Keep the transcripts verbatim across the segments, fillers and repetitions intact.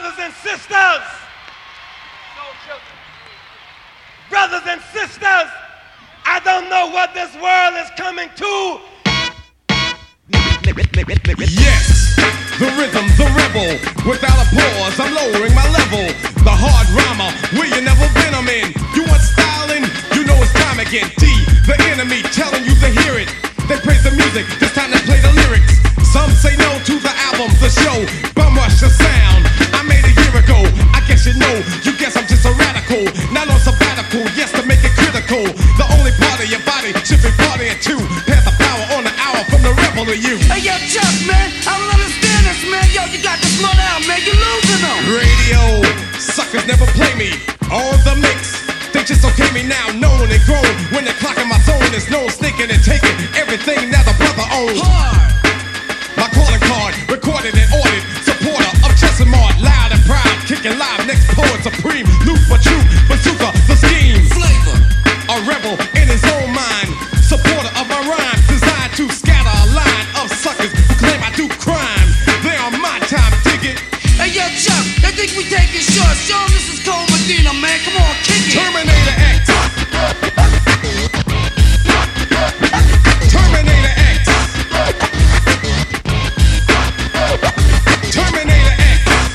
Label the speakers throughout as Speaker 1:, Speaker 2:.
Speaker 1: Brothers and sisters, brothers and sisters, I don't know what this world is coming to.
Speaker 2: Yes, the rhythm's a rebel. Without a pause, I'm lowering my level. The hard rhymer, where you never been, I'm in. You want styling? You know it's time again. D, the enemy, telling you to hear it. They praise the music, it's time to play the lyrics. Some say no to the album, the show, bum rush the sound. I made a year ago, I guess you know. You guess I'm just a radical, not on sabbatical. Yes, to make it critical. The only part of your body should be partying too. Pass the power on the hour from the rebel to you.
Speaker 3: Hey yo, Chuck, man, I don't understand this, man. Yo, you got to slow down, man. You're losing them.
Speaker 2: Radio, suckers never play me. On the mix, they just okay me now, known and grown. When they're clocking my zone, there's no sneaking and taking everything that the brother owns.
Speaker 3: Hard.
Speaker 2: My calling card, recorded and ordered. Supporter of Chesimard, loud and proud. Kicking live, next poet supreme. Loop for truth, bazooka, the scheme.
Speaker 3: Flavor.
Speaker 2: A rebel in his own mind. Supporter of my rhymes, designed to scatter a line of suckers who claim I do crime. They on my time, dig it.
Speaker 3: Hey yo, Chuck, they think we taking shots. Yo, this is Cole Medina, man. Come on, kick it.
Speaker 2: Terminator X. Terminator X. Terminator X.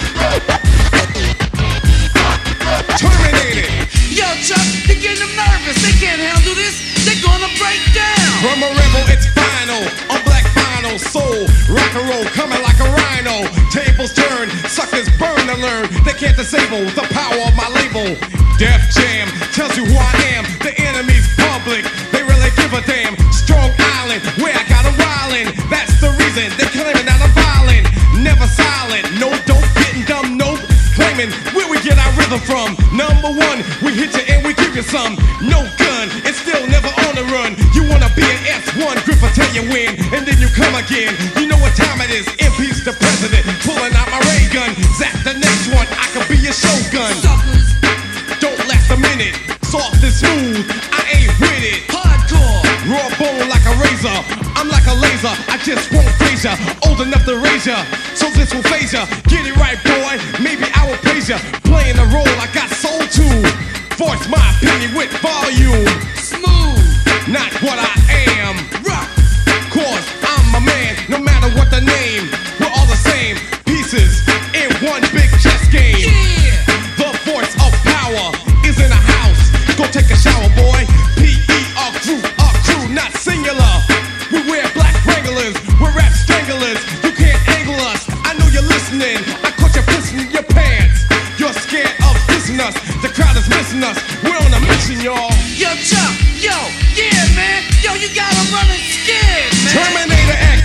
Speaker 2: Terminator.
Speaker 3: Yo, Chuck, they getting them nervous. They can't handle this. They're gonna break down.
Speaker 2: From a rebel, it's final. On black vinyl, soul, rock and roll, coming like a rhino. Tables turn, suckers burn to learn. They can't disable the power of my label. Def Jam tells you who I am. The enemy's public, they really give a damn. Strong Island, where I got 'em wildin'. That's the reason they claiming that I'm violent. Never silent, no dope, getting dumb, nope. Claiming where we get our rhythm from. Number one, we hit you and we give you some. No gun, it's still never on the run. You wanna be an S one, Gripper tell you when, and then you come again. You know what time it is, impeach the president. Pulling out my ray gun, zap the next one, I could be your shogun.
Speaker 3: Suckers.
Speaker 2: Don't last a minute, soft and smooth, I ain't with it.
Speaker 3: Hardcore.
Speaker 2: Raw bone like a razor, I'm like a laser, I just won't phase ya. Old enough to raise ya, so this will phase ya. Get it right, boy, maybe I will praise ya. Playing the role I got soul to. Voice my opinion with volume.
Speaker 3: Smooth.
Speaker 2: Not what I am.
Speaker 3: Rock.
Speaker 2: Cause I'm a man, no matter what the name. We're all the same, pieces in one big chess game.
Speaker 3: Yeah.
Speaker 2: The voice of power is in the house. Go take a shower, boy. P E R crew, our crew, not singular. We wear black Wranglers, we're rap stranglers. You can't angle us, I know you're listening. I caught you pissing in your pants. You're scared of dissing us, the crowd is missing us. We're on a mission, y'all.
Speaker 3: Yo, Chuck, yo, yeah, man. Yo, you got 'em running scared, man.
Speaker 2: Terminator X.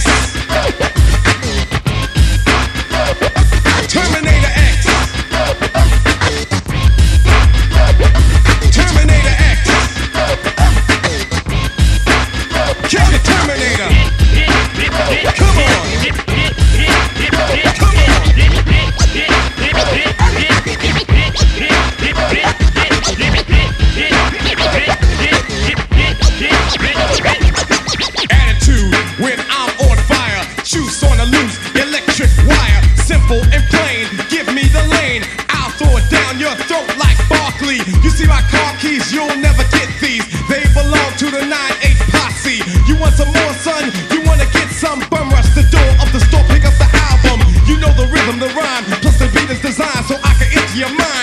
Speaker 2: Terminator X. Terminator X. Kill the Terminator. Come on. Come on. Attitude when I'm on fire. Juice on the loose, electric wire. Simple and plain, give me the lane. I'll throw it down your throat like Barkley. You see my car keys, you'll never get these. They belong to the nine eight posse. You want some more, son? You wanna get some? Bum rush the door of the store, pick up the album. You know the rhythm, the rhyme, plus the beat is designed so I can enter your mind.